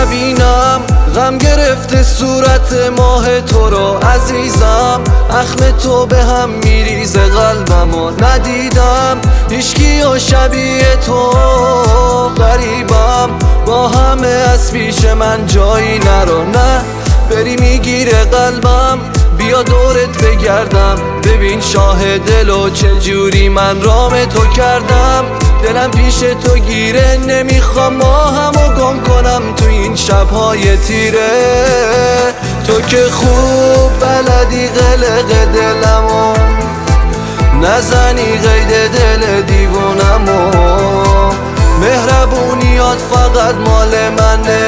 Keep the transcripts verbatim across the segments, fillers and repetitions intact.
نبینم غم گرفته صورت ماه تو رو عزیزم، اخم تو به هم میریزه قلبم و ندیدم هیچکی و شبیه تو. غریبم با همه از پیش من جایی نرو، نه بری میگیره قلبم، بیا دورت بگردم ببین شاه دل و چجوری من رام تو کردم. دلم پیش تو گیره نمیخوام ماهمو گم کنم تو این شبهای تیره. تو که خوب بلدی قلق دلمو نزنی قید دل دیوونمو، مهربونیات فقط مال منه،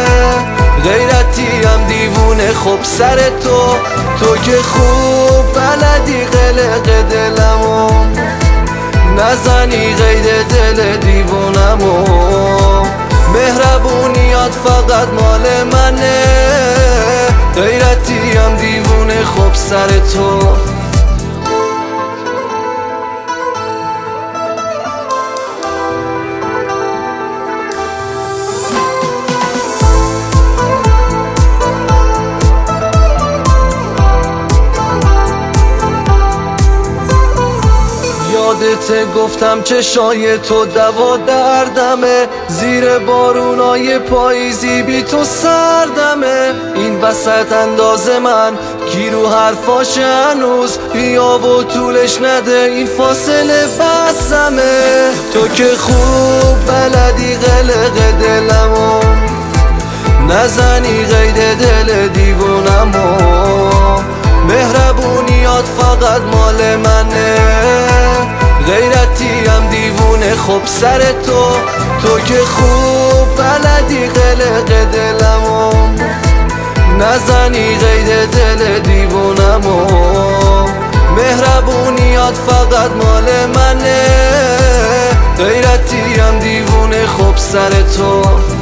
غیرتیم دیوونه خب سر تو. تو که خوب بلدی قلق دلمو نزنی قید دل دیوونمو، مهربونیات فقط مال منه، غیرتیم دیوونه خب سر تو. یادت گفتم چشای تو دوا دردمه، زیر بارونای پاییزی بی تو سردمه. این وسط انداز من کی رو حرفاش هنوز بیا و طولش نده این فاصله بسمه. تو که خوب بلدی قلق دلمو نزنی قید دل دیوونمو، مهربونیات فقط مال منه، غیرتیم دیوونه خب سر تو. تو که خوب بلدی قلق دلمو نزنی قید دل دیوونمو، مهربونیات فقط مال منه، غیرتیم دیوونه خب سر تو.